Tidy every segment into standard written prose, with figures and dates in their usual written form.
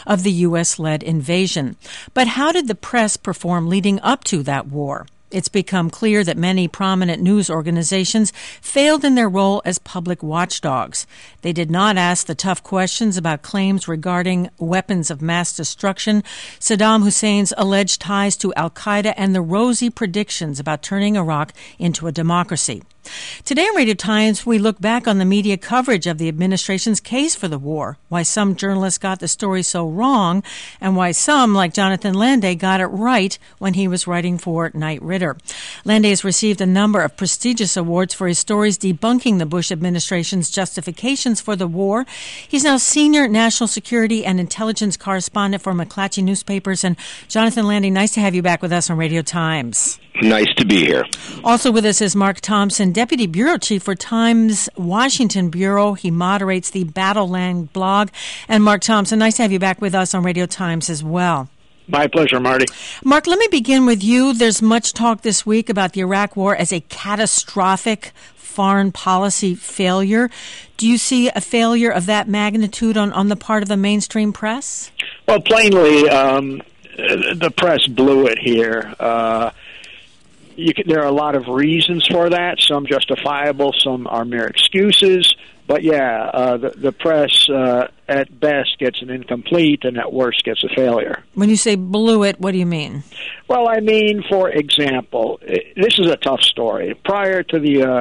of the U.S.-led invasion. But how did the press perform leading up to that war? It's become clear that many prominent news organizations failed in their role as public watchdogs. They did not ask the tough questions about claims regarding weapons of mass destruction, Saddam Hussein's alleged ties to al-Qaeda, and the rosy predictions about turning Iraq into a democracy. Today on Radio Times, we look back on the media coverage of the administration's case for the war, why some journalists got the story so wrong, and why some, like Jonathan Landay, got it right when he was writing for Knight Ridder. Landay has received a number of prestigious awards for his stories debunking the Bush administration's justifications for the war. He's now senior national security and intelligence correspondent for McClatchy Newspapers. And Jonathan Landay, nice to have you back with us on Radio Times. Nice to be here. Also with us is Mark Thompson, Deputy Bureau Chief for Times Washington Bureau. He moderates the Battleland blog. And Mark Thompson, nice to have you back with us on Radio Times as well. My pleasure, Marty. Mark, let me begin with you. There's much talk this week about the Iraq War as a catastrophic foreign policy failure. Do you see a failure of that magnitude on the part of the mainstream press? Well, plainly, the press blew it here. There are a lot of reasons for that, some justifiable, some are mere excuses. But yeah, the press at best gets an incomplete and at worst gets a failure. When you say blew it, what do you mean? Well, I mean, for example, this is a tough story. Prior to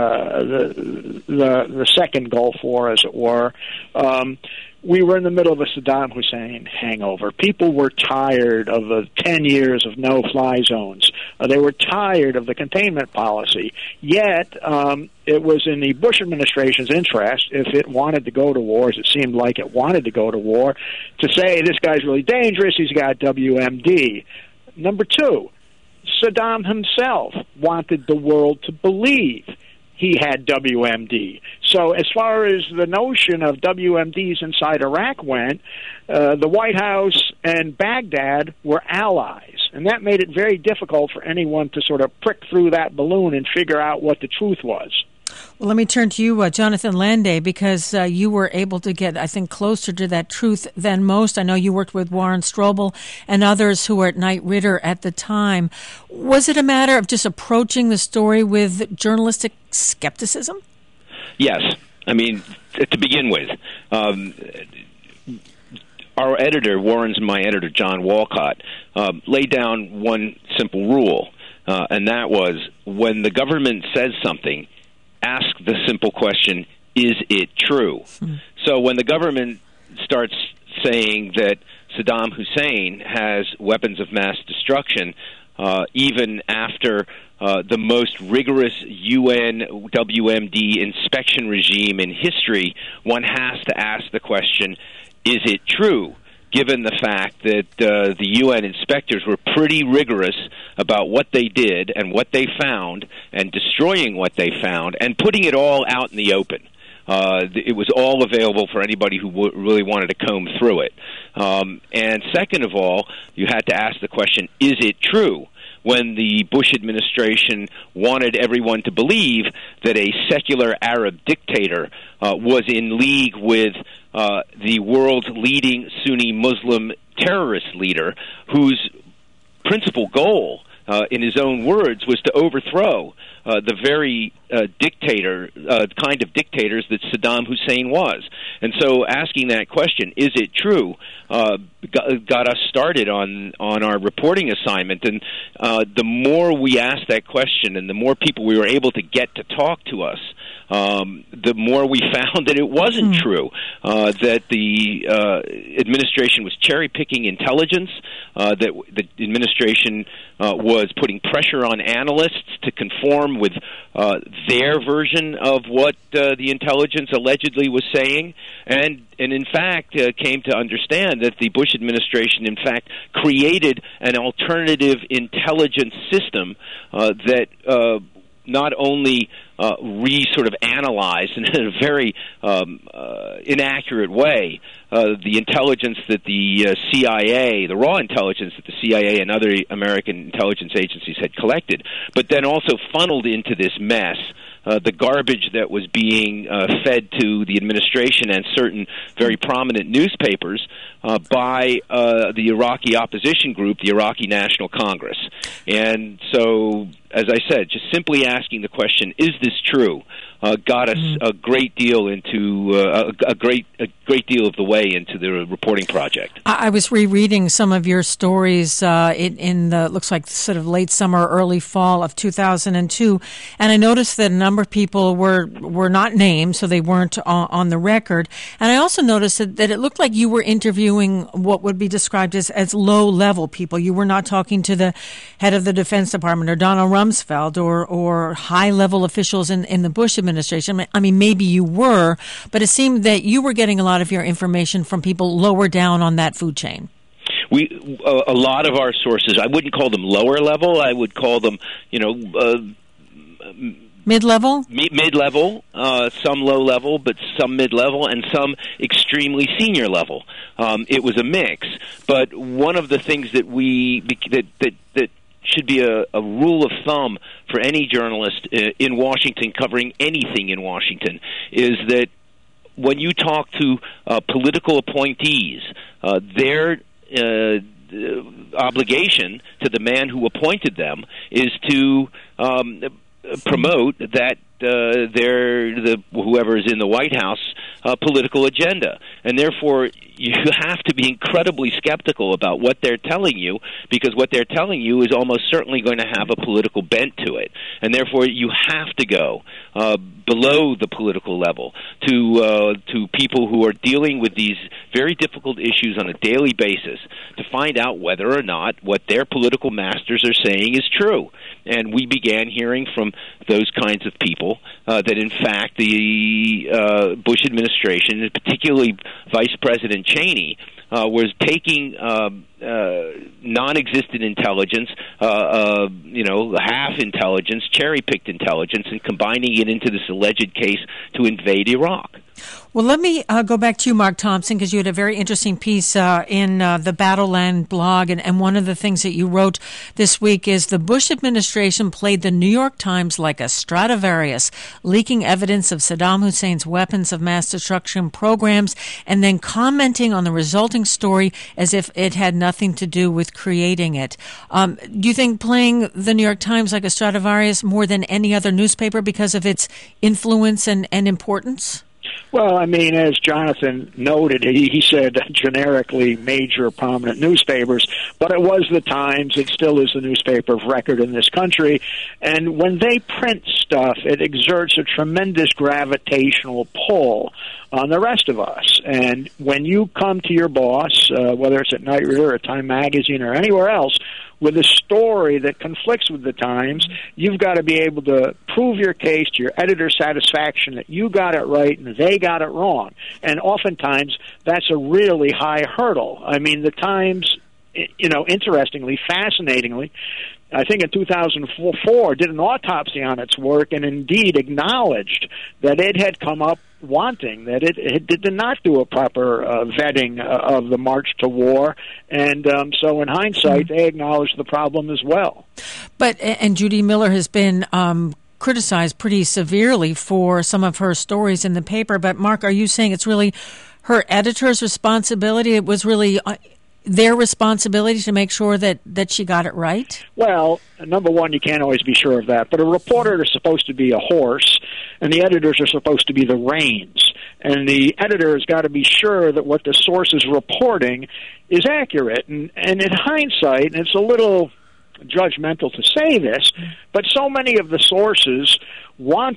the second Gulf War, as it were, we were in the middle of a Saddam Hussein hangover. People were tired of the 10 years of no-fly zones. They were tired of the containment policy. Yet, it was in the Bush administration's interest, if it wanted to go to war, as it seemed like it wanted to go to war, to say, this guy's really dangerous, he's got WMD. Number two, Saddam himself wanted the world to believe he had WMD. So as far as the notion of WMDs inside Iraq went, the White House and Baghdad were allies, and that made it very difficult for anyone to sort of prick through that balloon and figure out what the truth was. Well, let me turn to you, Jonathan Landay, because you were able to get, I think, closer to that truth than most. I know you worked with Warren Strobel and others who were at Knight Ridder at the time. Was it a matter of just approaching the story with journalistic skepticism? Yes. I mean, to begin with, our editor, Warren's and my editor, John Walcott, laid down one simple rule, and that was when the government says something, ask the simple question, is it true? So when the government starts saying that Saddam Hussein has weapons of mass destruction, even after the most rigorous UN WMD inspection regime in history, one has to ask the question, is it true? Given the fact that the UN inspectors were pretty rigorous about what they did and what they found and destroying what they found and putting it all out in the open. It was all available for anybody who really wanted to comb through it. And second of all, you had to ask the question, is it true? When the Bush administration wanted everyone to believe that a secular Arab dictator was in league with the world's leading Sunni Muslim terrorist leader, whose principal goal, in his own words, was to overthrow the very kind of dictators that Saddam Hussein was. And so asking that question, is it true, got us started on our reporting assignment. And the more we asked that question and the more people we were able to get to talk to us, the more we found that it wasn't true, that the administration was cherry-picking intelligence, that the administration was putting pressure on analysts to conform with their version of what the intelligence allegedly was saying, and in fact came to understand that the Bush administration, in fact, created an alternative intelligence system that not only sort of analyzed in a very inaccurate way the intelligence that the CIA, the raw intelligence that the CIA and other American intelligence agencies had collected, but then also funneled into this mess the garbage that was being fed to the administration and certain very prominent newspapers by the Iraqi opposition group, the Iraqi National Congress. And so, as I said, just simply asking the question, is this true, got us a great deal into a great deal of the way into the reporting project. I was rereading some of your stories in the looks like sort of late summer, early fall of 2002, and I noticed that a number of people were not named, so they weren't on the record. And I also noticed that it looked like you were interviewing what would be described as low-level people. You were not talking to the head of the Defense Department or Donald Rumsfeld or high-level officials in the Bush administration. I mean, maybe you were, but it seemed that you were getting a lot of your information from people lower down on that food chain. A lot of our sources, I wouldn't call them lower level. I would call them, mid-level? Mid-level, some low-level, but some mid-level, and some extremely senior level. It was a mix. But one of the things that that should be a rule of thumb for any journalist in Washington covering anything in Washington is that when you talk to political appointees, their obligation to the man who appointed them is to promote that whoever is in the White House political agenda, and therefore you have to be incredibly skeptical about what they're telling you, because what they're telling you is almost certainly going to have a political bent to it, and therefore you have to go below the political level to people who are dealing with these very difficult issues on a daily basis to find out whether or not what their political masters are saying is true. And we began hearing from those kinds of people that, in fact, the Bush administration, and particularly Vice President Cheney, was taking non-existent intelligence, half intelligence, cherry-picked intelligence, and combining it into this alleged case to invade Iraq. Well, let me go back to you, Mark Thompson, because you had a very interesting piece in the Battleland blog, and one of the things that you wrote this week is the Bush administration played the New York Times like a Stradivarius, leaking evidence of Saddam Hussein's weapons of mass destruction programs and then commenting on the resulting story as if it had nothing to do with creating it. Do you think playing the New York Times like a Stradivarius more than any other newspaper because of its influence and importance? Well, I mean, as Jonathan noted, he said generically major prominent newspapers, but it was the Times. It still is the newspaper of record in this country. And when they print stuff, it exerts a tremendous gravitational pull on the rest of us. And when you come to your boss, whether it's at Knight Ridder or Time Magazine or anywhere else, with a story that conflicts with the Times, you've got to be able to prove your case to your editor's satisfaction that you got it right and they got it wrong. And oftentimes, that's a really high hurdle. I mean, the Times, interestingly, fascinatingly, I think in 2004, did an autopsy on its work and indeed acknowledged that it had come up wanting, that it did not do a proper vetting of the march to war. And so in hindsight, they acknowledged the problem as well. And Judy Miller has been criticized pretty severely for some of her stories in the paper. But Mark, are you saying it's really her editor's responsibility? It was really their responsibility to make sure that she got it right? Well, number one, you can't always be sure of that. But a reporter is supposed to be a horse, and the editors are supposed to be the reins. And the editor has got to be sure that what the source is reporting is accurate. And in hindsight, and it's a little judgmental to say this, but so many of the sources on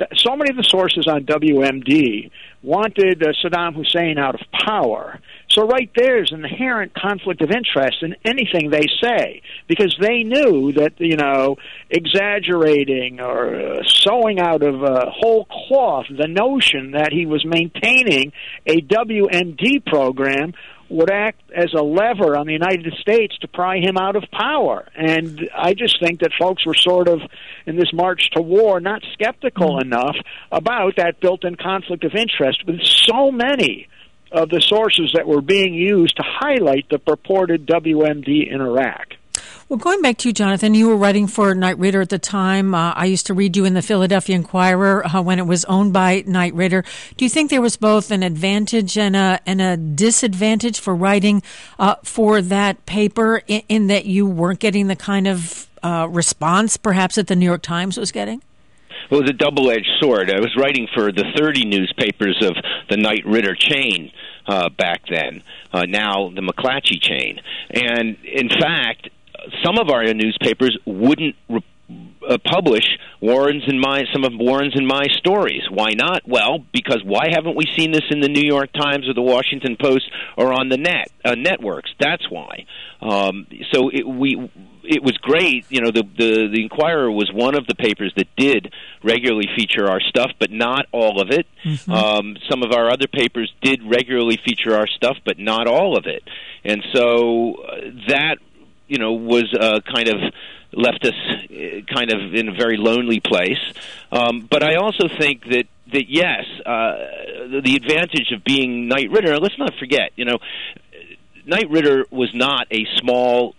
WMD wanted Saddam Hussein out of power. So right there's an inherent conflict of interest in anything they say, because they knew that, exaggerating or sewing out of whole cloth the notion that he was maintaining a WMD program would act as a lever on the United States to pry him out of power. And I just think that folks were sort of, in this march to war, not skeptical enough about that built-in conflict of interest with so many of the sources that were being used to highlight the purported WMD in Iraq. Well, going back to you, Jonathan, you were writing for Knight Ridder at the time. I used to read you in the Philadelphia Inquirer when it was owned by Knight Ridder. Do you think there was both an advantage and a disadvantage for writing for that paper in that you weren't getting the kind of response perhaps that the New York Times was getting? Well, it was a double-edged sword. I was writing for the 30 newspapers of the Knight Ridder chain back then, now the McClatchy chain. And, in fact, some of our newspapers wouldn't publish some of Warren's and my stories. Why not? Well, because why haven't we seen this in the New York Times or the Washington Post or on the networks? That's why. So it was great. You know, the Inquirer was one of the papers that did regularly feature our stuff, but not all of it. Mm-hmm. Some of our other papers did regularly feature our stuff, but not all of it. And so that, you know, was kind of left us kind of in a very lonely place. But I also think that yes, the advantage of being Knight Ridder, let's not forget, you know, Knight Ridder was not a small,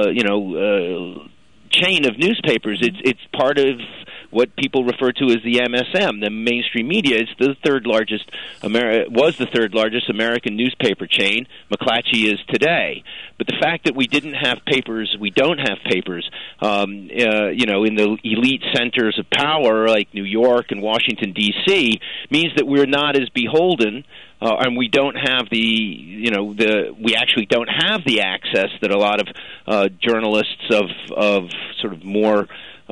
chain of newspapers. It's part of what people refer to as the MSM, the mainstream media. It's the third largest was the third largest American newspaper chain. McClatchy is today. But the fact that we don't have papers, in the elite centers of power like New York and Washington D.C. means that we're not as beholden. And we don't have we actually don't have the access that a lot of journalists of sort of more,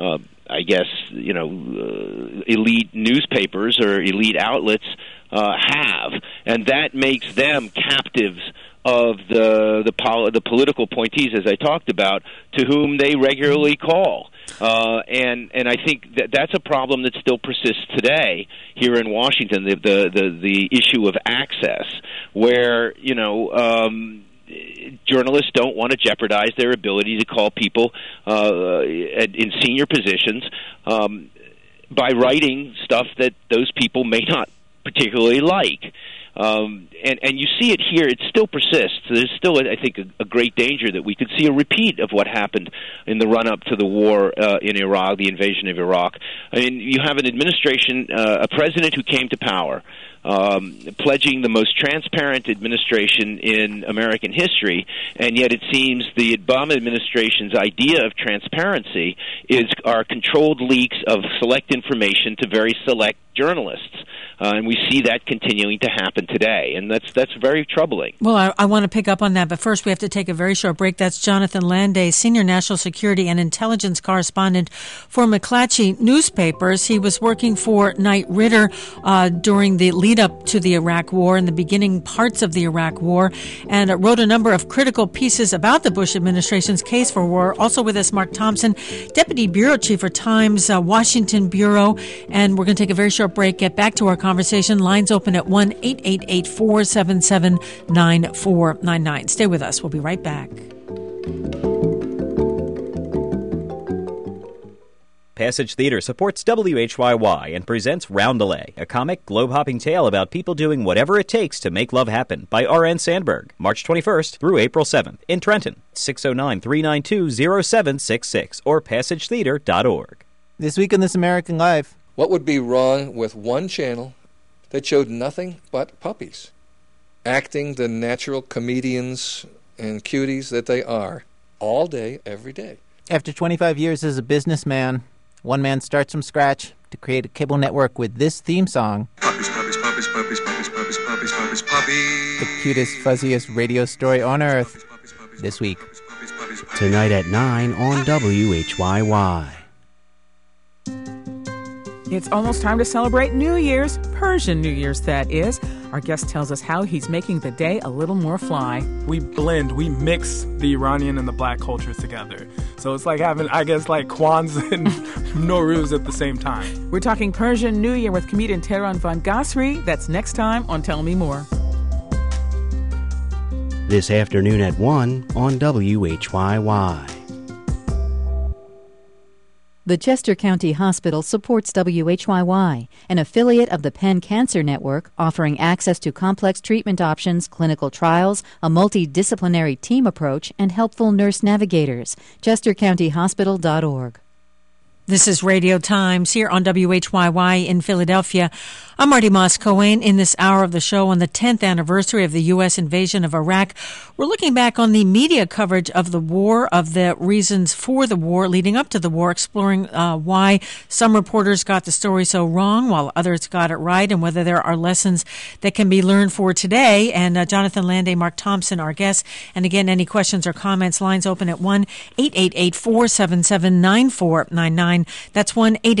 elite newspapers or elite outlets have, and that makes them captives of the political appointees, as I talked about, to whom they regularly call. And I think that's a problem that still persists today here in Washington, the issue of access, where, journalists don't want to jeopardize their ability to call people in senior positions by writing stuff that those people may not particularly like. And you see it here. It still persists. There's still, I think, a great danger that we could see a repeat of what happened in the run-up to the war in Iraq, the invasion of Iraq. I mean, you have an administration, a president who came to power, pledging the most transparent administration in American history, and yet it seems the Obama administration's idea of transparency are controlled leaks of select information to very select journalists. And we see that continuing to happen today, and that's very troubling. Well, I want to pick up on that, but first we have to take a very short break. That's Jonathan Landay, Senior National Security and Intelligence Correspondent for McClatchy Newspapers. He was working for Knight Ridder during the lead-up to the Iraq War and the beginning parts of the Iraq War, and wrote a number of critical pieces about the Bush administration's case for war. Also with us, Mark Thompson, Deputy Bureau Chief for Times Washington Bureau, and we're going to take a very short break, get back to our conversation. Lines open at 1-888-477-9499. Stay with us. We'll be right back. Passage Theater supports WHYY and presents Roundelay, a comic globe-hopping tale about people doing whatever it takes to make love happen, by R.N. Sandberg, March 21st through April 7th in Trenton, 609-392-0766 or passagetheater.org. This week in This American Life. What would be wrong with one channel that showed nothing but puppies, acting the natural comedians and cuties that they are, all day, every day? After 25 years as a businessman, one man starts from scratch to create a cable network with this theme song. Puppies, puppies, puppies, puppies, puppies, puppies, puppies, puppies, puppies. The cutest, fuzziest radio story on earth this week. Tonight at 9 on WHYY. It's almost time to celebrate New Year's, Persian New Year's, that is. Our guest tells us how he's making the day a little more fly. We mix the Iranian and the black cultures together. So it's like having, like Kwanzaa and Nowruz at the same time. We're talking Persian New Year with comedian Tehran Van Gasri. That's next time on Tell Me More. This afternoon at 1 on WHYY. The Chester County Hospital supports WHYY, an affiliate of the Penn Cancer Network, offering access to complex treatment options, clinical trials, a multidisciplinary team approach, and helpful nurse navigators. ChesterCountyHospital.org. This is Radio Times here on WHYY in Philadelphia. I'm Marty Moss-Cohen. In this hour of the show on the 10th anniversary of the U.S. invasion of Iraq, we're looking back on the media coverage of the war, of the reasons for the war, leading up to the war, exploring why some reporters got the story so wrong while others got it right, and whether there are lessons that can be learned for today. And Jonathan Landay, Mark Thompson, our guests. And again, any questions or comments, lines open at 1-888-477-9499. That's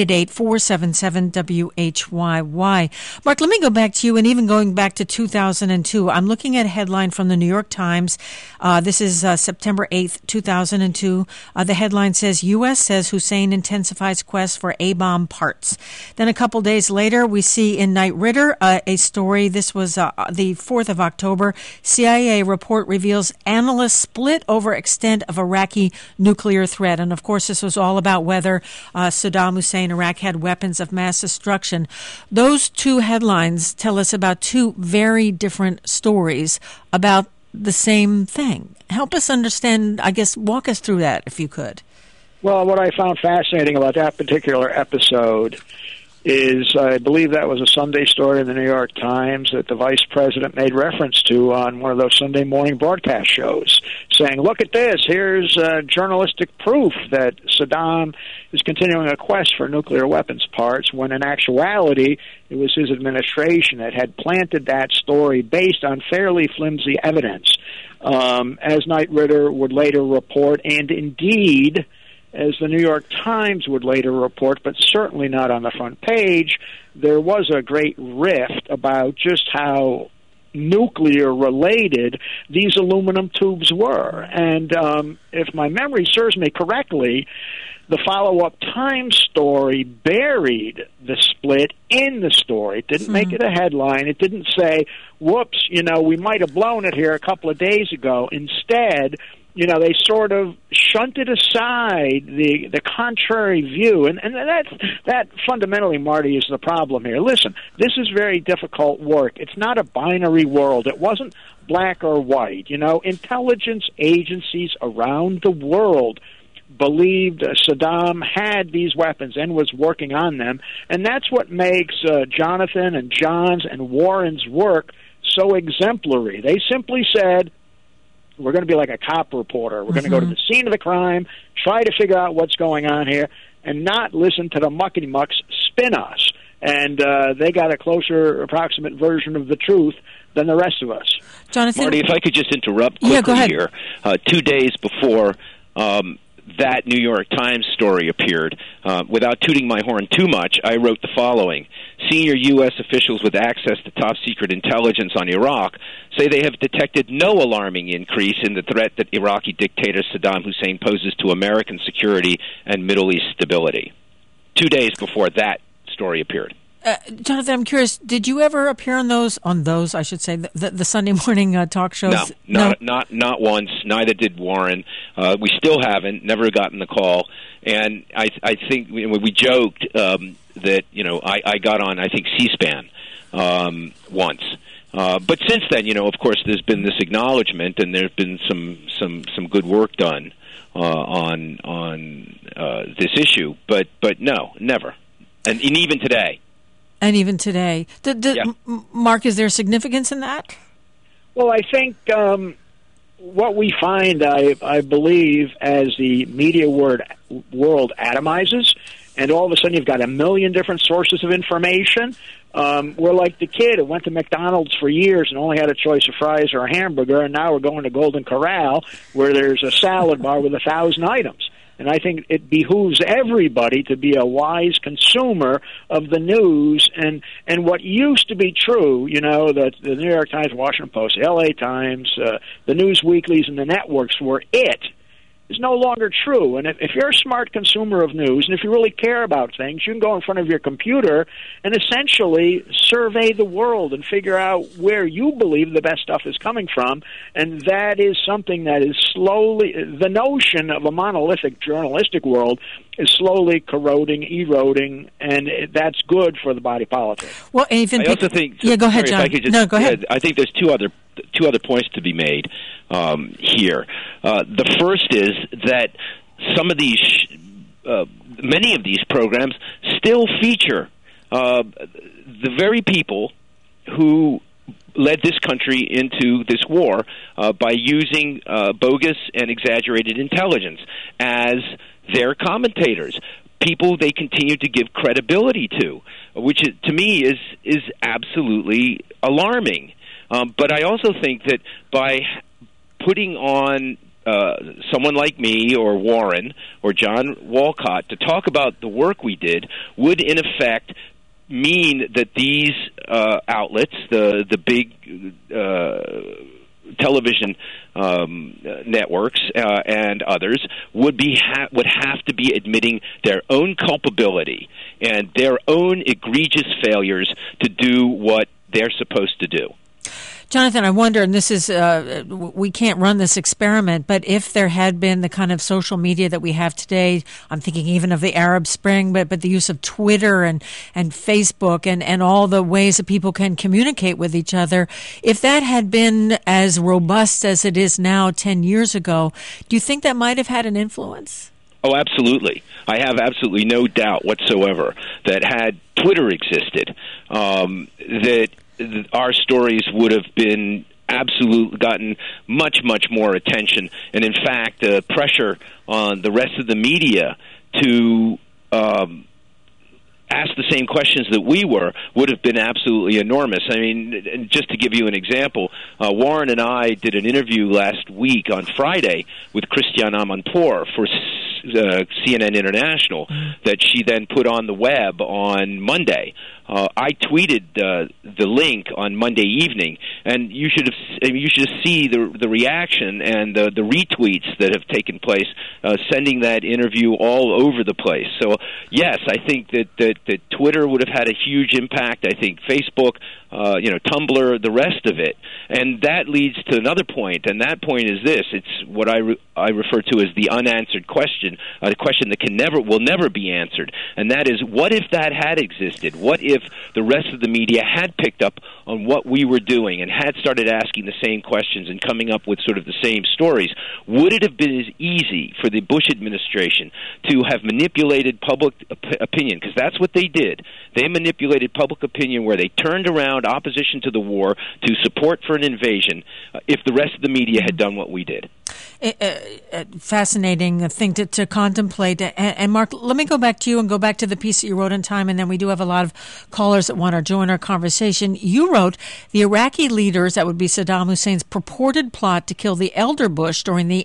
1-888-477-WHYY. Mark, let me go back to you, and even going back to 2002. I'm looking at a headline from the New York Times. This is September 8th, 2002. The headline says, U.S. says Hussein intensifies quest for A-bomb parts. Then a couple days later, we see in Knight Ridder a story. This was the 4th of October. CIA report reveals analysts split over extent of Iraqi nuclear threat. And, of course, this was all about whether Saddam Hussein, Iraq, had weapons of mass destruction. Those two headlines tell us about two very different stories about the same thing. Help us understand, I guess, walk us through that, if you could. Well, what I found fascinating about that particular episode is, I believe that was a Sunday story in the New York Times that the vice president made reference to on one of those Sunday morning broadcast shows, saying, look at this, here's journalistic proof that Saddam is continuing a quest for nuclear weapons parts, when in actuality it was his administration that had planted that story based on fairly flimsy evidence. As Knight Ridder would later report, and indeed as the New York Times would later report, but certainly not on the front page, there was a great rift about just how nuclear-related these aluminum tubes were. And if my memory serves me correctly, the follow-up Times story buried the split in the story. It didn't make it a headline. It didn't say, whoops, we might have blown it here a couple of days ago. Instead, they sort of shunted aside the contrary view, and that fundamentally, Marty, is the problem here. Listen, this is very difficult work. It's not a binary world. It wasn't black or white. Intelligence agencies around the world believed Saddam had these weapons and was working on them, and that's what makes Jonathan and John's and Warren's work so exemplary. They simply said, we're going to be like a cop reporter. We're going to go to the scene of the crime, try to figure out what's going on here, and not listen to the muckety-mucks spin us. And they got a closer, approximate version of the truth than the rest of us. Jonathan? Marty, if I could just interrupt quickly here. 2 days before that New York Times story appeared, without tooting my horn too much, I wrote the following. Senior U.S. officials with access to top-secret intelligence on Iraq say they have detected no alarming increase in the threat that Iraqi dictator Saddam Hussein poses to American security and Middle East stability. 2 days before that story appeared. Jonathan, I'm curious, did you ever appear on those, I should say, the Sunday morning talk shows? No, not once. Neither did Warren. We still haven't, never gotten the call. And I think we joked that, I got on, I think, C-SPAN once. But since then, of course, there's been this acknowledgement, and there's been some good work done on this issue. But no, never. And even today. And even today. Mark, is there significance in that? Well, I think what we find, I believe, as the media world atomizes, and all of a sudden you've got a million different sources of information, we're like the kid who went to McDonald's for years and only had a choice of fries or a hamburger, and now we're going to Golden Corral where there's a salad bar with 1,000 items. And I think it behooves everybody to be a wise consumer of the news. And what used to be true, that the New York Times, Washington Post, the L.A. Times, the news weeklies and the networks were it, is no longer true. And if you're a smart consumer of news, and if you really care about things, you can go in front of your computer and essentially survey the world and figure out where you believe the best stuff is coming from. And that is something that is slowly, the notion of a monolithic journalistic world is slowly corroding, eroding, and that's good for the body politic. Well, even I also think. Yeah, go ahead, John. No, go ahead. I think there's two other points to be made here. The first is that some of these, many of these programs still feature the very people who led this country into this war by using bogus and exaggerated intelligence as their commentators, people they continue to give credibility to, which to me is absolutely alarming. But I also think that by putting on someone like me or Warren or John Walcott to talk about the work we did would, in effect, mean that these outlets, the big television networks and others, would have to be admitting their own culpability and their own egregious failures to do what they're supposed to do. Jonathan, I wonder, and this is, we can't run this experiment, but if there had been the kind of social media that we have today, I'm thinking even of the Arab Spring, but the use of Twitter and Facebook and all the ways that people can communicate with each other, if that had been as robust as it is now 10 years ago, do you think that might have had an influence? Oh, absolutely. I have absolutely no doubt whatsoever that had Twitter existed, that our stories would have been gotten much, much more attention. And in fact, the pressure on the rest of the media to ask the same questions that we would have been absolutely enormous. I mean, just to give you an example, Warren and I did an interview last week on Friday with Christiane Amanpour for CNN International that she then put on the web on Monday. I tweeted the link on Monday evening, and you should see the reaction and the retweets that have taken place, sending that interview all over the place. So yes, I think that Twitter would have had a huge impact. I think Facebook, Tumblr, the rest of it, and that leads to another point, and that point is this: it's what I refer to as the unanswered question, a question that will never be answered, and that is, what if that had existed? What if the rest of the media had picked up on what we were doing and had started asking the same questions and coming up with sort of the same stories? Would it have been as easy for the Bush administration to have manipulated public opinion? Because that's what they did. They manipulated public opinion where they turned around opposition to the war to support for an invasion if the rest of the media had done what we did. Fascinating thing to contemplate. And Mark, let me go back to you and go back to the piece that you wrote in Time, and then we do have a lot of callers that want to join our conversation. You wrote, the Iraqi leaders, that would be Saddam Hussein's purported plot to kill the elder Bush during the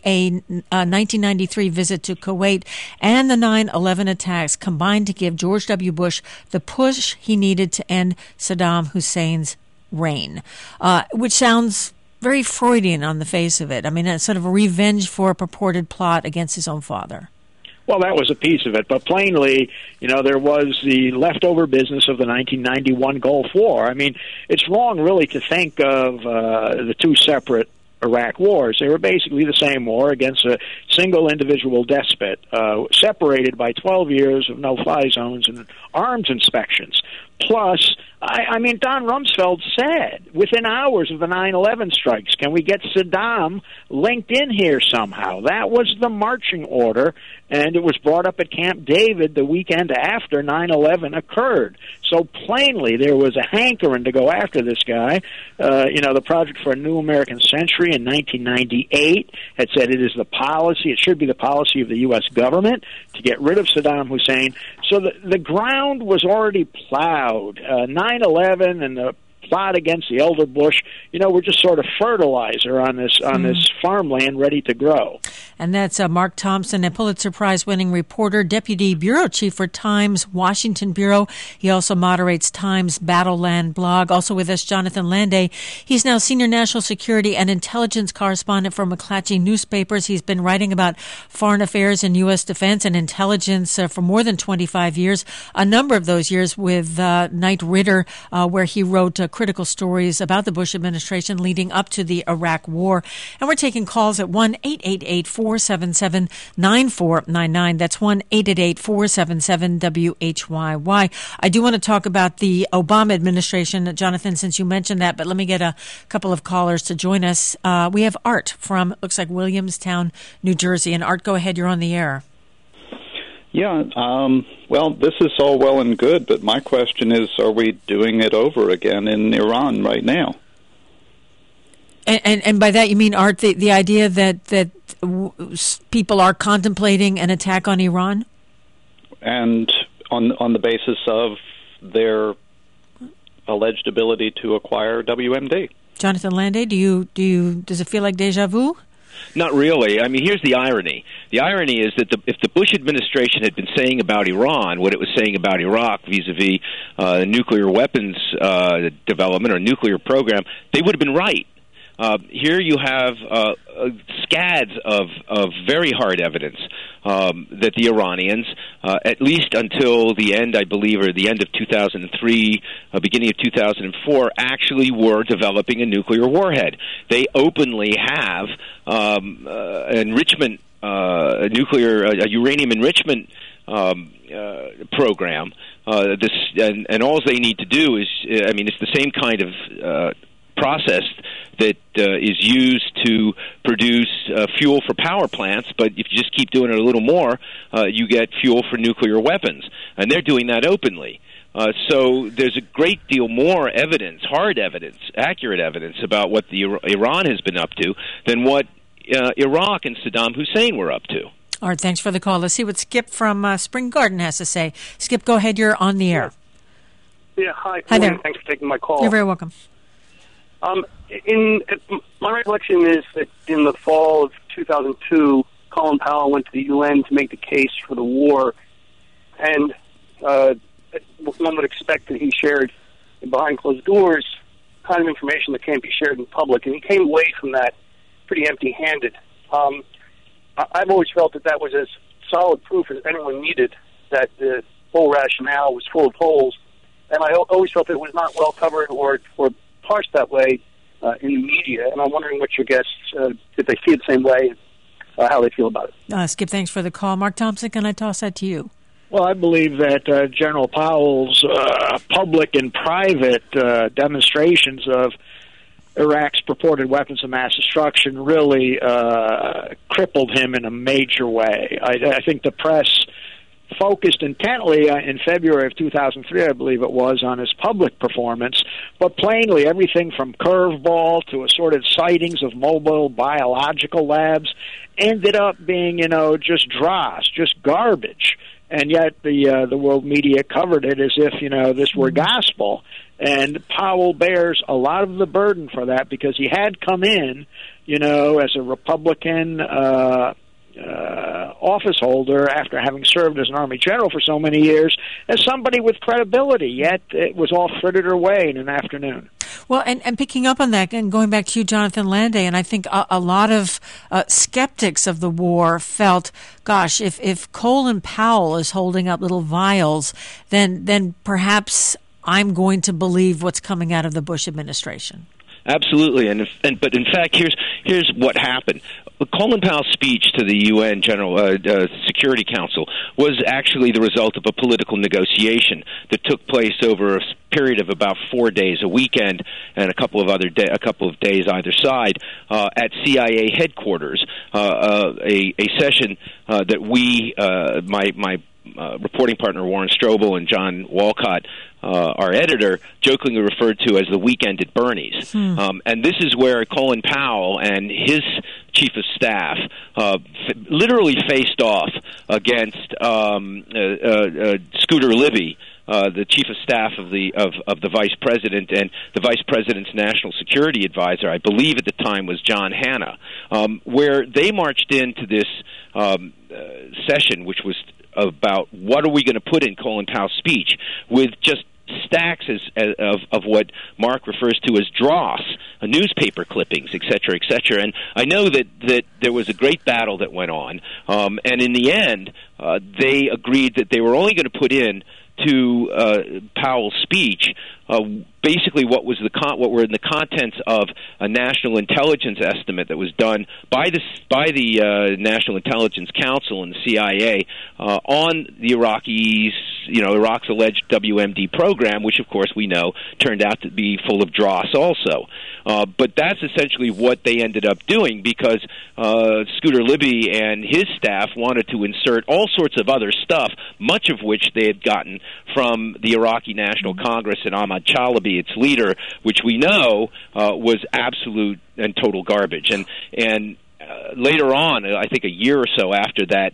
1993 visit to Kuwait and the 9/11 attacks combined to give George W. Bush the push he needed to end Saddam Hussein's reign, which sounds very Freudian on the face of it. I mean, it's sort of a revenge for a purported plot against his own father. Well, that was a piece of it, but plainly, there was the leftover business of the 1991 Gulf War. I mean, it's wrong really to think of the two separate Iraq wars. They were basically the same war against a single individual despot, separated by 12 years of no-fly zones and arms inspections. Plus, I mean, Don Rumsfeld said, within hours of the 9/11 strikes, can we get Saddam linked in here somehow? That was the marching order, and it was brought up at Camp David the weekend after 9/11 occurred. So plainly, there was a hankering to go after this guy. The Project for a New American Century in 1998 had said it should be the policy of the U.S. government to get rid of Saddam Hussein. So the ground was already plowed. 9/11 and the plot against the elder Bush, we're just sort of fertilizer on this farmland ready to grow. And that's Mark Thompson, a Pulitzer Prize-winning reporter, deputy bureau chief for Times Washington Bureau. He also moderates Times Battleland blog. Also with us, Jonathan Landay. He's now senior national security and intelligence correspondent for McClatchy newspapers. He's been writing about foreign affairs and U.S. defense and intelligence for more than 25 years, a number of those years with Knight Ridder, where he wrote critical stories about the Bush administration leading up to the Iraq War. And we're taking calls at 1-888-4 1-888-477-9499. That's 1-888-477-WHYY. I do want to talk about the Obama administration, Jonathan, since you mentioned that, but let me get a couple of callers to join us. We have Art from, looks like Williamstown, New Jersey. And Art, go ahead. You're on the air. Yeah, well, this is all well and good, but my question is, are we doing it over again in Iran right now? And by that you mean, Art, the idea that people are contemplating an attack on Iran? And on the basis of their alleged ability to acquire WMD. Jonathan Landay, does it feel like deja vu? Not really. I mean, here's the irony. The irony is that if the Bush administration had been saying about Iran what it was saying about Iraq vis-a-vis nuclear weapons development or nuclear program, they would have been right. Here you have scads of very hard evidence that the Iranians, at least until the end, I believe, or the end of 2003, beginning of 2004, actually were developing a nuclear warhead. They openly have enrichment, uranium enrichment program. And all they need to do is, I mean, it's the same kind of process that is used to produce fuel for power plants, but if you just keep doing it a little more, you get fuel for nuclear weapons. And they're doing that openly. So there's a great deal more evidence, hard evidence, accurate evidence about what Iran has been up to than what Iraq and Saddam Hussein were up to. All right, thanks for the call. Let's see what Skip from Spring Garden has to say. Skip, go ahead. You're on the air. Yeah, hi. Hi there. Thanks for taking my call. You're very welcome. My recollection is that in the fall of 2002, Colin Powell went to the UN to make the case for the war, and one would expect that he shared behind closed doors kind of information that can't be shared in public, and he came away from that pretty empty-handed. I've always felt that was as solid proof as anyone needed that the whole rationale was full of holes, and I always felt it was not well covered or parsed that way in the media, and I'm wondering what your guests, if they see it the same way, how they feel about it. Skip, thanks for the call. Mark Thompson, can I toss that to you? Well, I believe that General Powell's public and private demonstrations of Iraq's purported weapons of mass destruction really crippled him in a major way. I think the press focused intently in February of 2003, I believe it was, on his public performance, but plainly everything from curveball to assorted sightings of mobile biological labs ended up being, just dross, just garbage. And yet the world media covered it as if, this were gospel. And Powell bears a lot of the burden for that because he had come in, as a Republican office holder after having served as an Army general for so many years as somebody with credibility, yet it was all frittered away in an afternoon. Well, and picking up on that and going back to you, Jonathan Landay, and I think a lot of skeptics of the war felt, gosh, if Colin Powell is holding up little vials, then perhaps I'm going to believe what's coming out of the Bush administration. Absolutely, but in fact, here's what happened. Colin Powell's speech to the UN General Security Council was actually the result of a political negotiation that took place over a period of about 4 days, a weekend, and a couple of days either side at CIA headquarters. A session that we, my reporting partner Warren Strobel and John Walcott, our editor, jokingly referred to as the weekend at Bernie's. And this is where Colin Powell and his chief of staff literally faced off against Scooter Libby, the chief of staff of the vice president, and the vice president's national security advisor, I believe at the time was John Hanna, where they marched into this session, which was about what are we going to put in Colin Powell's speech, with just stacks of what Mark refers to as dross, newspaper clippings, et cetera, and I know that there was a great battle that went on, and in the end, they agreed that they were only going to put in to Powell's speech basically what were in the contents of a national intelligence estimate that was done by the National Intelligence Council and the CIA on the Iraq's alleged WMD program, which of course we know turned out to be full of dross also. But that's essentially what they ended up doing, because Scooter Libby and his staff wanted to insert all sorts of other stuff, much of which they had gotten from the Iraqi National Congress and Ahmad Chalabi, its leader, which we know was absolute and total garbage. And later on, I think a year or so after that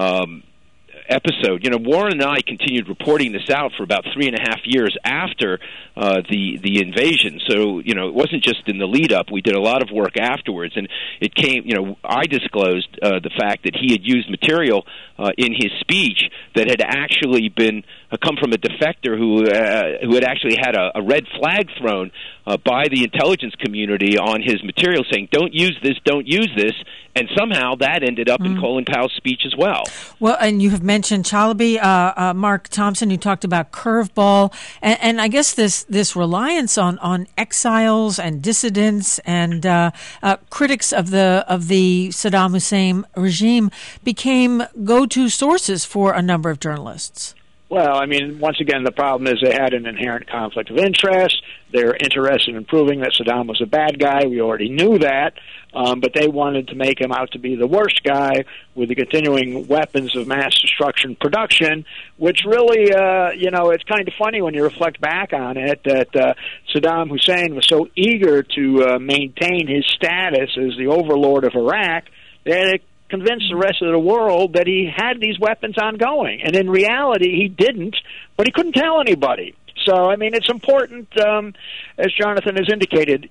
episode, Warren and I continued reporting this out for about 3.5 years after the invasion. So, it wasn't just in the lead up. We did a lot of work afterwards, and it came, I disclosed the fact that he had used material in his speech that had actually been come from a defector who had actually had a red flag thrown by the intelligence community on his material, saying, don't use this, and somehow that ended up in Colin Powell's speech as well. Well, and you have mentioned Chalabi, Mark Thompson, you talked about curveball, and I guess this reliance on exiles and dissidents and critics of the Saddam Hussein regime became go-to sources for a number of journalists. Well, I mean, once again, the problem is they had an inherent conflict of interest. They're interested in proving that Saddam was a bad guy. We already knew that, but they wanted to make him out to be the worst guy with the continuing weapons of mass destruction production, which really, it's kind of funny when you reflect back on it, that Saddam Hussein was so eager to maintain his status as the overlord of Iraq that it convinced the rest of the world that he had these weapons ongoing. And in reality, he didn't, but he couldn't tell anybody. So, I mean, it's important, as Jonathan has indicated,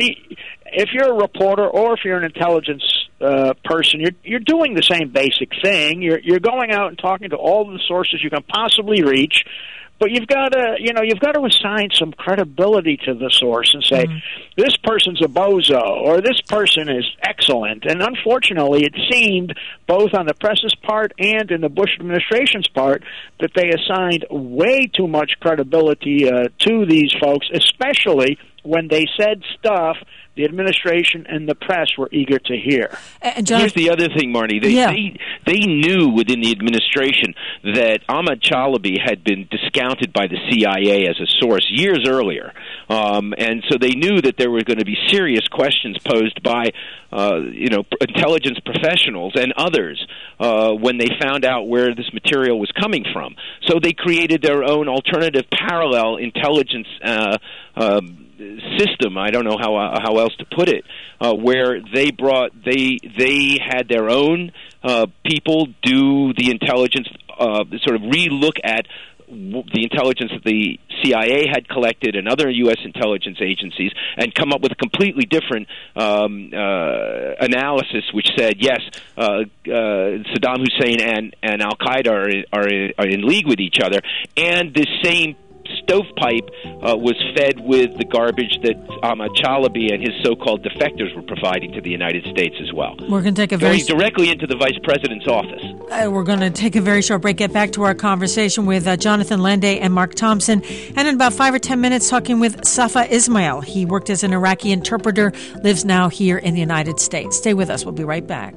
if you're a reporter or if you're an intelligence person, you're doing the same basic thing. You're going out and talking to all the sources you can possibly reach, but you've got to assign some credibility to the source and say, this person's a bozo or this person is excellent. And unfortunately, it seemed both on the press's part and in the Bush administration's part that they assigned way too much credibility to these folks, especially when they said stuff the administration and the press were eager to hear. Here's the other thing, Marnie. They knew within the administration that Ahmad Chalabi had been discounted by the CIA as a source years earlier. And so they knew that there were going to be serious questions posed by intelligence professionals and others when they found out where this material was coming from. So they created their own alternative parallel intelligence system, I don't know how else to put it, where they had their own people do the intelligence, sort of re-look at the intelligence that the CIA had collected and other U.S. intelligence agencies, and come up with a completely different analysis, which said, yes, Saddam Hussein and Al-Qaeda are in league with each other, and this same stovepipe was fed with the garbage that Ahmad Chalabi and his so-called defectors were providing to the United States as well. We're going to take going directly into the vice president's office. We're going to take a very short break, get back to our conversation with Jonathan Landay and Mark Thompson, and in about 5 or 10 minutes talking with Safa Ismail. He worked as an Iraqi interpreter, lives now here in the United States. Stay with us. We'll be right back.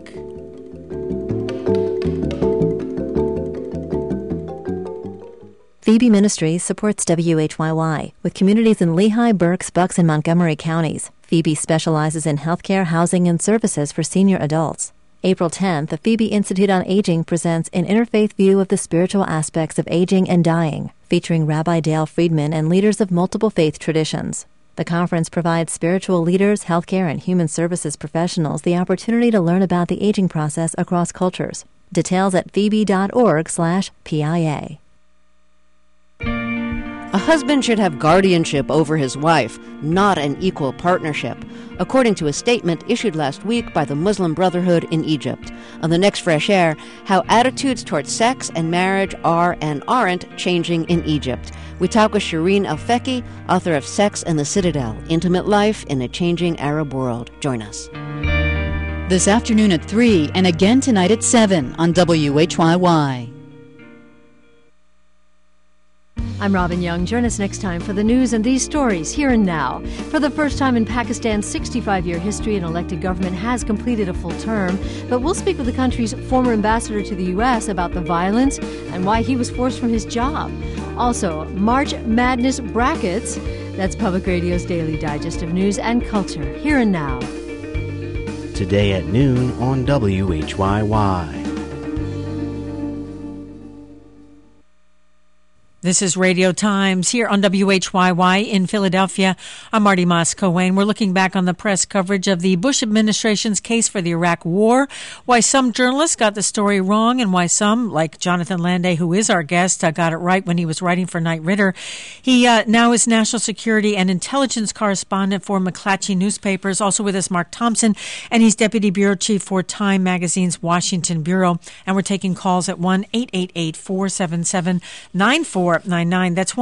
Phoebe Ministries supports WHYY with communities in Lehigh, Berks, Bucks, and Montgomery counties. Phoebe specializes in healthcare, housing, and services for senior adults. April 10th, the Phoebe Institute on Aging presents an interfaith view of the spiritual aspects of aging and dying, featuring Rabbi Dale Friedman and leaders of multiple faith traditions. The conference provides spiritual leaders, healthcare, and human services professionals the opportunity to learn about the aging process across cultures. Details at phoebe.org/PIA. A husband should have guardianship over his wife, not an equal partnership, according to a statement issued last week by the Muslim Brotherhood in Egypt. On the next Fresh Air, how attitudes towards sex and marriage are and aren't changing in Egypt. We talk with Shireen Al-Feki, author of Sex and the Citadel, Intimate Life in a Changing Arab World. Join us. This afternoon at 3 and again tonight at 7 on WHYY. I'm Robin Young. Join us next time for the news and these stories here and now. For the first time in Pakistan's 65-year history, an elected government has completed a full term. But we'll speak with the country's former ambassador to the U.S. about the violence and why he was forced from his job. Also, March Madness brackets. That's Public Radio's daily digest of news and culture here and now. Today at noon on WHYY. This is Radio Times here on WHYY in Philadelphia. I'm Marty Moss-Coane. We're looking back on the press coverage of the Bush administration's case for the Iraq War, why some journalists got the story wrong, and why some, like Jonathan Landay, who is our guest, got it right when he was writing for Knight Ridder. He now is national security and intelligence correspondent for McClatchy Newspapers. Also with us, Mark Thompson, and he's deputy bureau chief for Time Magazine's Washington Bureau. And we're taking calls at 1-888-477-9499. That's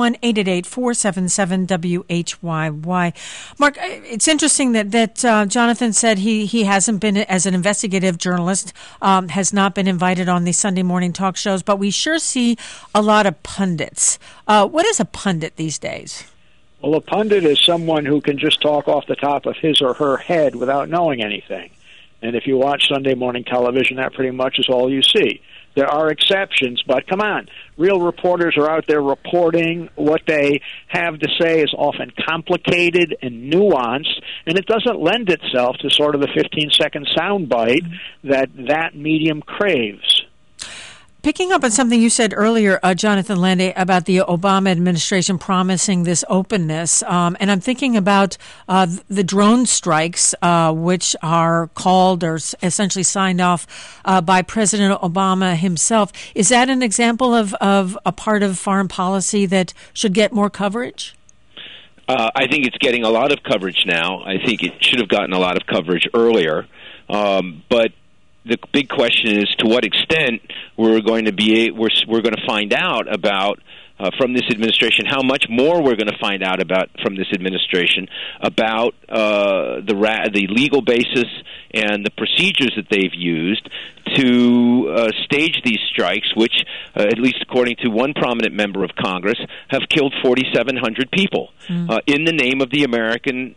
1-888-477-WHYY. Mark, it's interesting that Jonathan said he hasn't been, as an investigative journalist, has not been invited on these Sunday morning talk shows, but we sure see a lot of pundits. What is a pundit these days? Well, a pundit is someone who can just talk off the top of his or her head without knowing anything. And if you watch Sunday morning television, that pretty much is all you see. There are exceptions, but come on. Real reporters are out there reporting. What they have to say is often complicated and nuanced, and it doesn't lend itself to sort of the 15-second soundbite that medium craves. Picking up on something you said earlier, Jonathan Landay, about the Obama administration promising this openness, and I'm thinking about the drone strikes, which are called or essentially signed off by President Obama himself. Is that an example of a part of foreign policy that should get more coverage? I think it's getting a lot of coverage now. I think it should have gotten a lot of coverage earlier, but the big question is to what extent we're going to find out about from this administration, how much more we're going to find out about from this administration about the legal basis and the procedures that they've used to stage these strikes, which, at least according to one prominent member of Congress, have killed 4,700 people in the name of the American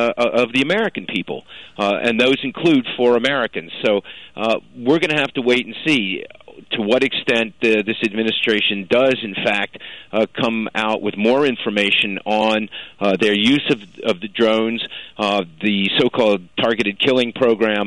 people, and those include 4 Americans. So we're going to have to wait and see to what extent this administration does, in fact, come out with more information on their use of the drones, the so-called targeted killing program.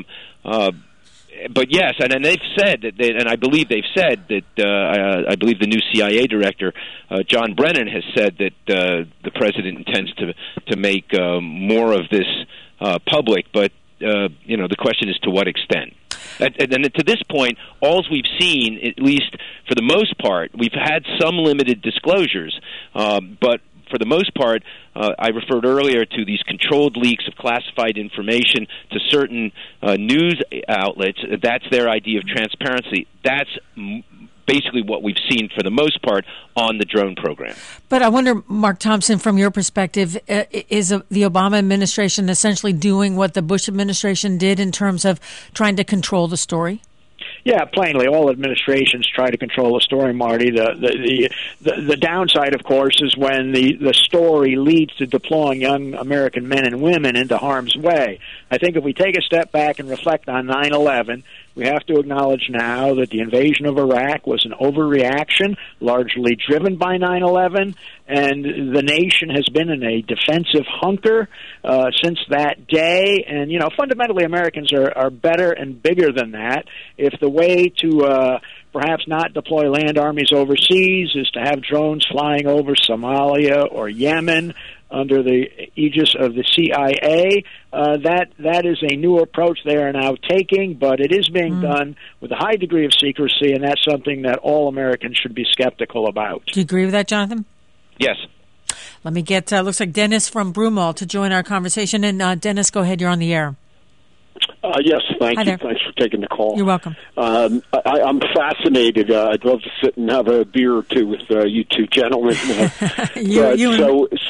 But yes, and they've said that, and I believe they've said that. I believe the new CIA director, John Brennan, has said that the president intends to make more of this public. But the question is to what extent. And to this point, all we've seen, at least for the most part, we've had some limited disclosures, but for the most part, I referred earlier to these controlled leaks of classified information to certain news outlets. That's their idea of transparency. That's basically what we've seen for the most part on the drone program. But I wonder, Mark Thompson, from your perspective, is the Obama administration essentially doing what the Bush administration did in terms of trying to control the story? Yeah, plainly, all administrations try to control the story, Marty. The downside, of course, is when the story leads to deploying young American men and women into harm's way. I think if we take a step back and reflect on 9/11, we have to acknowledge now that the invasion of Iraq was an overreaction, largely driven by 9/11, and the nation has been in a defensive hunker since that day. And, fundamentally, Americans are better and bigger than that. If the way to perhaps not deploy land armies overseas is to have drones flying over Somalia or Yemen under the aegis of the CIA, that is a new approach they are now taking, but it is being done with a high degree of secrecy, and that's something that all Americans should be skeptical about. Do you agree with that, Jonathan? Yes. Let me get, looks like Dennis from Broomall to join our conversation. And Dennis, go ahead, you're on the air. Yes, thank Hi you. there. Thanks for taking the call. You're welcome. I'm fascinated. I'd love to sit and have a beer or two with you two gentlemen.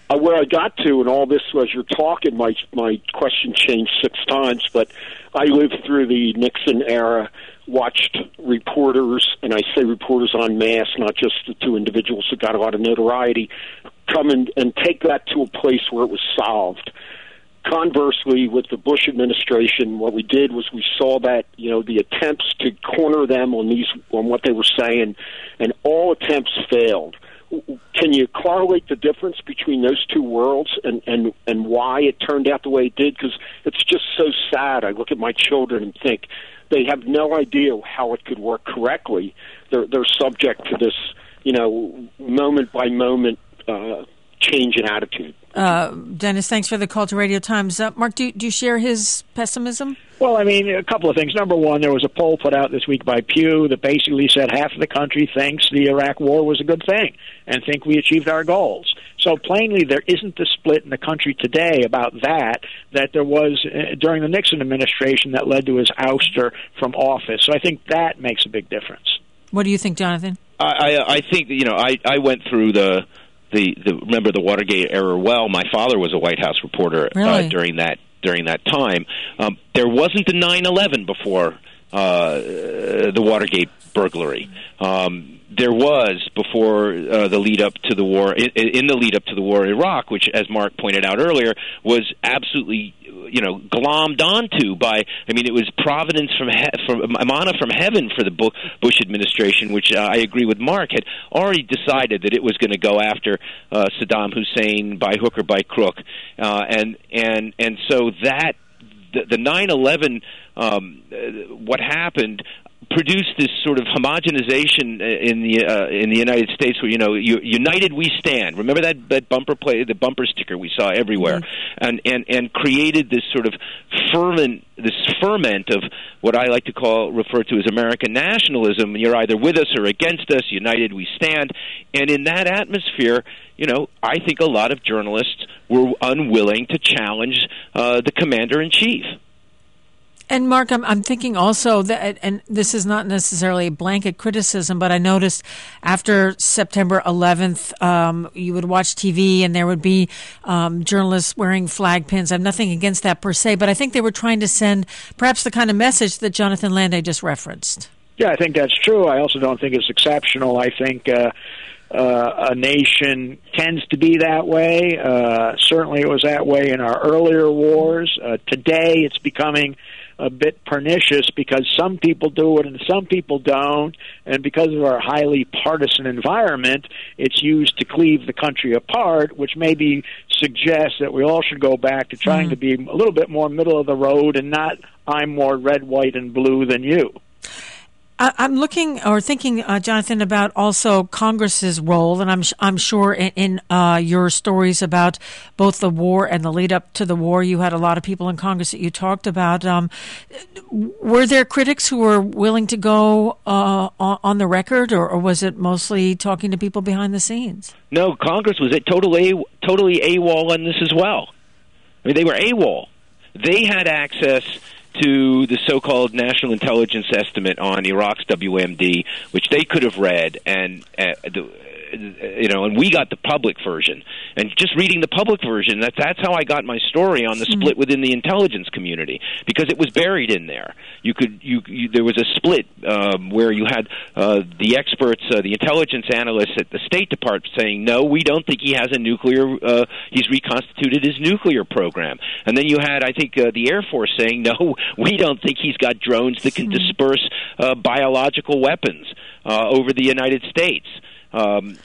where I got to in all this, as you're talking, my question changed 6 times, but I lived through the Nixon era, watched reporters, and I say reporters en masse, not just the 2 individuals who got a lot of notoriety, come and take that to a place where it was solved. Conversely, with the Bush administration, what we did was we saw that, the attempts to corner them on what they were saying, and all attempts failed. Can you correlate the difference between those 2 worlds and why it turned out the way it did? Because it's just so sad. I look at my children and think they have no idea how it could work correctly. They're subject to this, moment by moment change in attitude. Dennis, thanks for the call to Radio Times. Mark, do you share his pessimism? Well, a couple of things. Number one, there was a poll put out this week by Pew that basically said half of the country thinks the Iraq war was a good thing and think we achieved our goals. So plainly, there isn't the split in the country today about that there was during the Nixon administration that led to his ouster from office. So I think that makes a big difference. What do you think, Jonathan? I think, I went through remember the Watergate era well. My father was a White House reporter during that time. There wasn't the 9/11 before the Watergate burglary. There was before the lead up to the war. In the lead up to the war in Iraq, which, as Mark pointed out earlier, was absolutely glommed onto by. It was providence from manna from heaven for the Bush administration, which I agree with Mark had already decided that it was going to go after Saddam Hussein by hook or by crook, and so that the 9/11 what happened produced this sort of homogenization in the United States, where united we stand. Remember that bumper the bumper sticker we saw everywhere, and created this sort of ferment of what I like to refer to as American nationalism. You're either with us or against us. United we stand. And in that atmosphere, I think a lot of journalists were unwilling to challenge the commander-in-chief. And Mark, I'm thinking also that, and this is not necessarily a blanket criticism, but I noticed after September 11th, you would watch TV and there would be journalists wearing flag pins. I have nothing against that per se, but I think they were trying to send perhaps the kind of message that Jonathan Landay just referenced. Yeah, I think that's true. I also don't think it's exceptional. I think a nation tends to be that way. Certainly it was that way in our earlier wars. Today it's becoming a bit pernicious because some people do it and some people don't, and because of our highly partisan environment, it's used to cleave the country apart, which maybe suggests that we all should go back to trying to be a little bit more middle of the road and not I'm more red, white, and blue than you. I'm looking or thinking, Jonathan, about also Congress's role, and I'm sure in your stories about both the war and the lead up to the war, you had a lot of people in Congress that you talked about. Were there critics who were willing to go on the record, or was it mostly talking to people behind the scenes? No, Congress was totally AWOL on this as well. They were AWOL. They had access to the so-called National Intelligence Estimate on Iraq's WMD, which they could have read, and and we got the public version. And just reading the public version, that's how I got my story on the split within the intelligence community, because it was buried in there. There was a split where you had the experts, the intelligence analysts at the State Department saying, no, we don't think he has a nuclear, he's reconstituted his nuclear program. And then you had, I think, the Air Force saying, no, we don't think he's got drones that can disperse biological weapons over the United States. And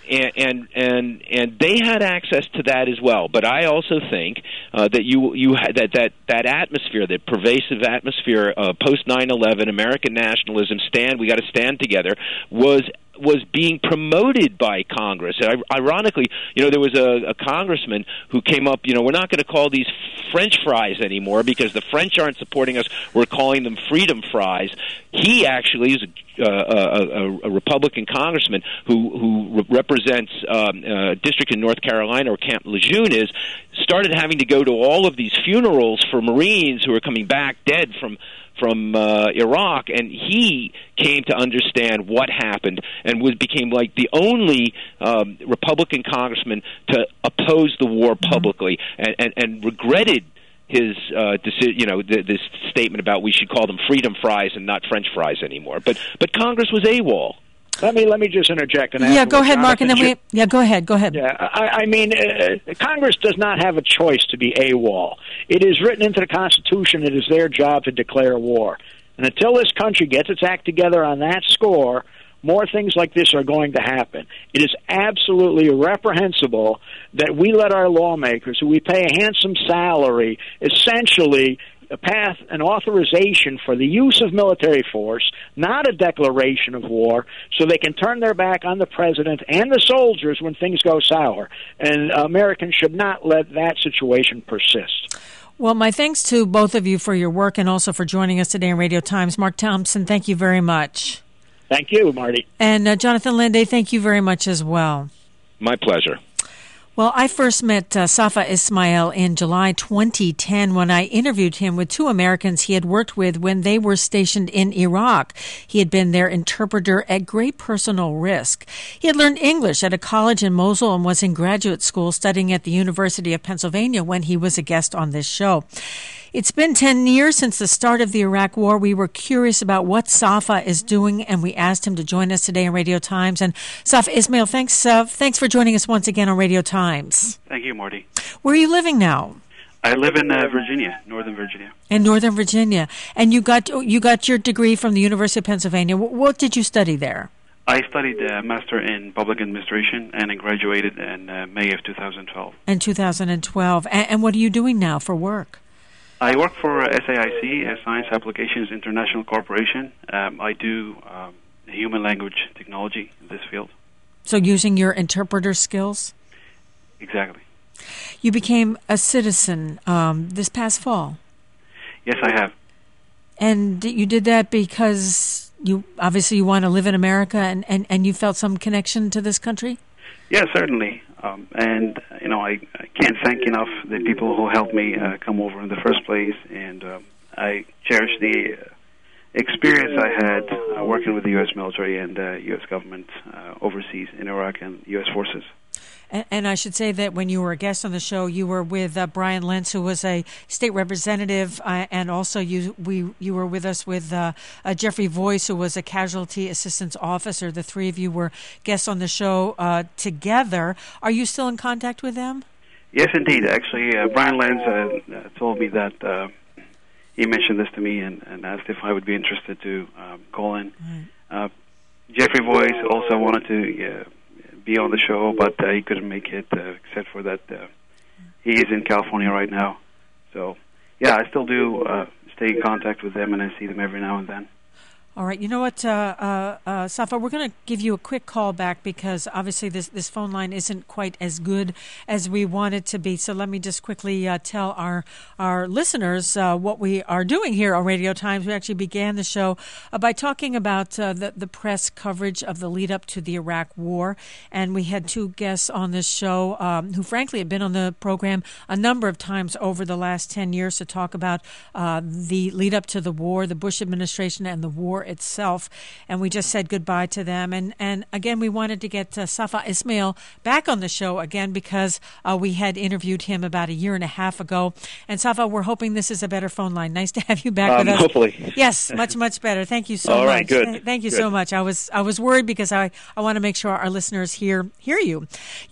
they had access to that as well. But I also think that you had that atmosphere, that pervasive atmosphere post 9/11, American nationalism, we got to stand together, was being promoted by Congress. And ironically, there was a congressman who came up, we're not going to call these French fries anymore because the French aren't supporting us. We're calling them freedom fries. He actually is a Republican congressman who represents a district in North Carolina, or Camp Lejeune started having to go to all of these funerals for Marines who are coming back dead from from Iraq, and he came to understand what happened and became like the only Republican congressman to oppose the war publicly, and regretted his this statement about we should call them freedom fries and not French fries anymore. But Congress was AWOL. Let me just interject and ask. Yeah, go ahead, Mark, and then go ahead. Yeah, I mean, Congress does not have a choice to be AWOL. It is written into the Constitution. It is their job to declare war, and until this country gets its act together on that score, more things like this are going to happen. It is absolutely reprehensible that we let our lawmakers, who we pay a handsome salary, essentially pass an authorization for the use of military force, not a declaration of war, so they can turn their back on the president and the soldiers when things go sour. And Americans should not let that situation persist. Well, my thanks to both of you for your work and also for joining us today in Radio Times. Mark Thompson, thank you very much. Thank you, Marty. And Jonathan Landay, thank you very much as well. My pleasure. Well, I first met Safa Ismail in July 2010 when I interviewed him with two Americans he had worked with when they were stationed in Iraq. He had been their interpreter at great personal risk. He had learned English at a college in Mosul and was in graduate school studying at the University of Pennsylvania when he was a guest on this show. It's been 10 years since the start of the Iraq War. We were curious about what Safa is doing, and we asked him to join us today on Radio Times. And Safa Ismail, thanks for joining us once again on Radio Times. Thank you, Marty. Where are you living now? I live in Virginia, Northern Virginia. In Northern Virginia. And you got your degree from the University of Pennsylvania. What did you study there? I studied Master in Public Administration, and I graduated in May of 2012. In 2012. And what are you doing now for work? I work for SAIC, Science Applications International Corporation. I do human language technology in this field. So using your interpreter skills? Exactly. You became a citizen this past fall. Yes, I have. And you did that because you want to live in America and you felt some connection to this country? Yes, certainly. And, I can't thank enough the people who helped me come over in the first place. And I cherish the experience I had working with the U.S. military and U.S. government overseas in Iraq and U.S. forces. And I should say that when you were a guest on the show, you were with Brian Lentz, who was a state representative, and also you were with us with Jeffrey Voice, who was a casualty assistance officer. The three of you were guests on the show together. Are you still in contact with them? Yes, indeed. Actually, Brian Lentz told me that he mentioned this to me and asked if I would be interested to call in. Right. Jeffrey Voice also wanted to be on the show, but he couldn't make it, except for that he is in California right now. So, yeah, I still do stay in contact with them, and I see them every now and then. All right. You know what, Safa, we're going to give you a quick call back because obviously this phone line isn't quite as good as we want it to be. So let me just quickly tell our listeners what we are doing here on Radio Times. We actually began the show by talking about the press coverage of the lead up to the Iraq War. And we had two guests on this show who frankly have been on the program a number of times over the last 10 years to talk about the lead up to the war, the Bush administration and the war itself, and we just said goodbye to them. And again, we wanted to get Safa Ismail back on the show again because we had interviewed him about a year and a half ago. And Safa, we're hoping this is a better phone line. Nice to have you back with us. Hopefully. Yes, much better. Thank you so much. All right, good. Thank you so much. I was worried because I want to make sure our listeners hear you.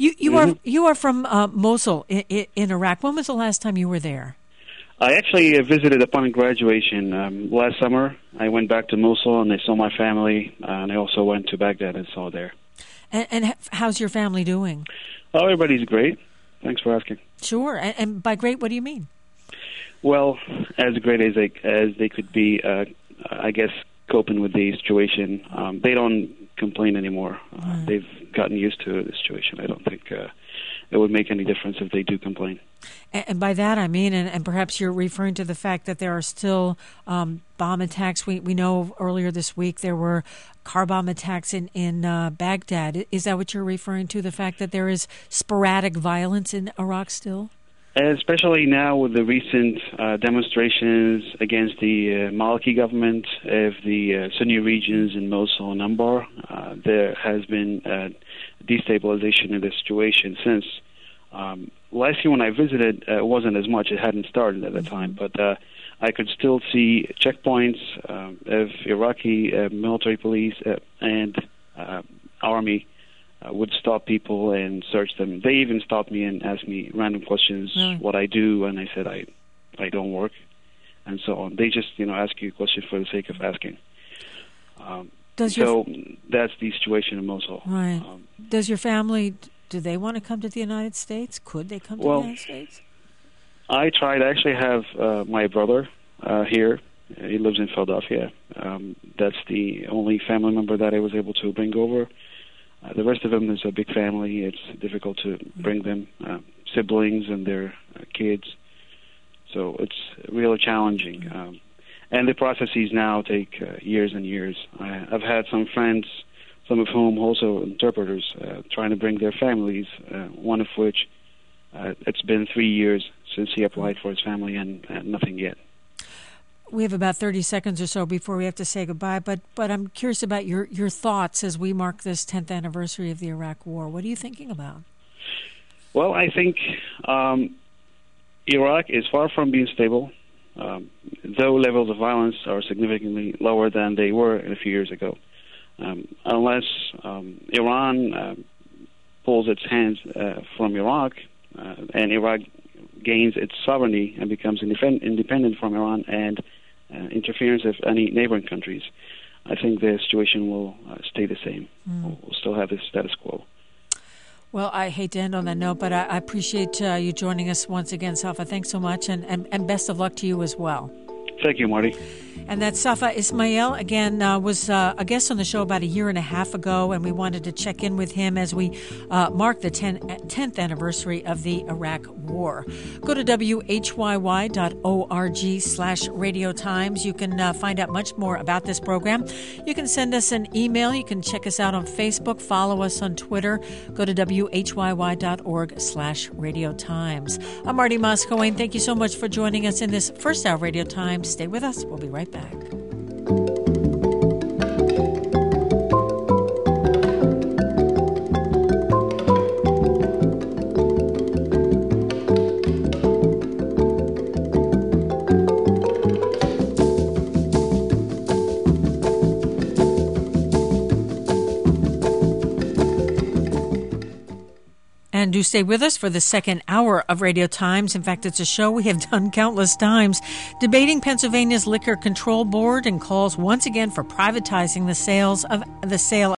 You are from Mosul in Iraq. When was the last time you were there? I actually visited upon graduation last summer. I went back to Mosul and I saw my family, and I also went to Baghdad and saw there. And how's your family doing? Oh, everybody's great. Thanks for asking. Sure. And by great, what do you mean? Well, as great as they could be, I guess, coping with the situation. They don't complain anymore. They've gotten used to the situation. I don't think it would make any difference if they do complain. And by that I mean, and perhaps you're referring to the fact that there are still bomb attacks. We know earlier this week there were car bomb attacks in Baghdad. Is that what you're referring to, the fact that there is sporadic violence in Iraq still? Especially now with the recent demonstrations against the Maliki government of the Sunni regions in Mosul and Anbar, there has been destabilization in the situation since. Last year when I visited, it wasn't as much. It hadn't started at the time, but I could still see checkpoints of Iraqi military police and army would stop people and search them. They even stopped me and asked me random questions, what I do, and I said I don't work, and so on. They just ask you a question for the sake of asking. That's the situation in Mosul. Right. Does your family, do they want to come to the United States? Could they come to the United States? I tried. I actually have my brother here. He lives in Philadelphia. That's the only family member that I was able to bring over. The rest of them is a big family. It's difficult to bring them, siblings and their kids. So it's really challenging. And the processes now take years and years. I've had some friends, some of whom also interpreters, trying to bring their families, one of which it's been 3 years since he applied for his family and nothing yet. We have about 30 seconds or so before we have to say goodbye, but I'm curious about your thoughts as we mark this 10th anniversary of the Iraq War. What are you thinking about? Well, I think Iraq is far from being stable, though levels of violence are significantly lower than they were a few years ago. Unless Iran pulls its hands from Iraq and Iraq gains its sovereignty and becomes independent from Iran and interference of any neighboring countries, I think the situation will stay the same. We'll still have the status quo. Well, I hate to end on that note, but I appreciate you joining us once again, Safa. Thanks so much, and best of luck to you as well. Thank you, Marty. And that Safa Ismail, again, was a guest on the show about a year and a half ago, and we wanted to check in with him as we mark the 10th anniversary of the Iraq War. Go to whyy.org/Radio Times. You can find out much more about this program. You can send us an email. You can check us out on Facebook. Follow us on Twitter. Go to whyy.org/Radio Times. I'm Marty Moscowane. Thank you so much for joining us in this first hour of Radio Times. Stay with us. We'll be right back. And do stay with us for the second hour of Radio Times. In fact, it's a show we have done countless times, debating Pennsylvania's Liquor Control Board and calls once again for privatizing the sale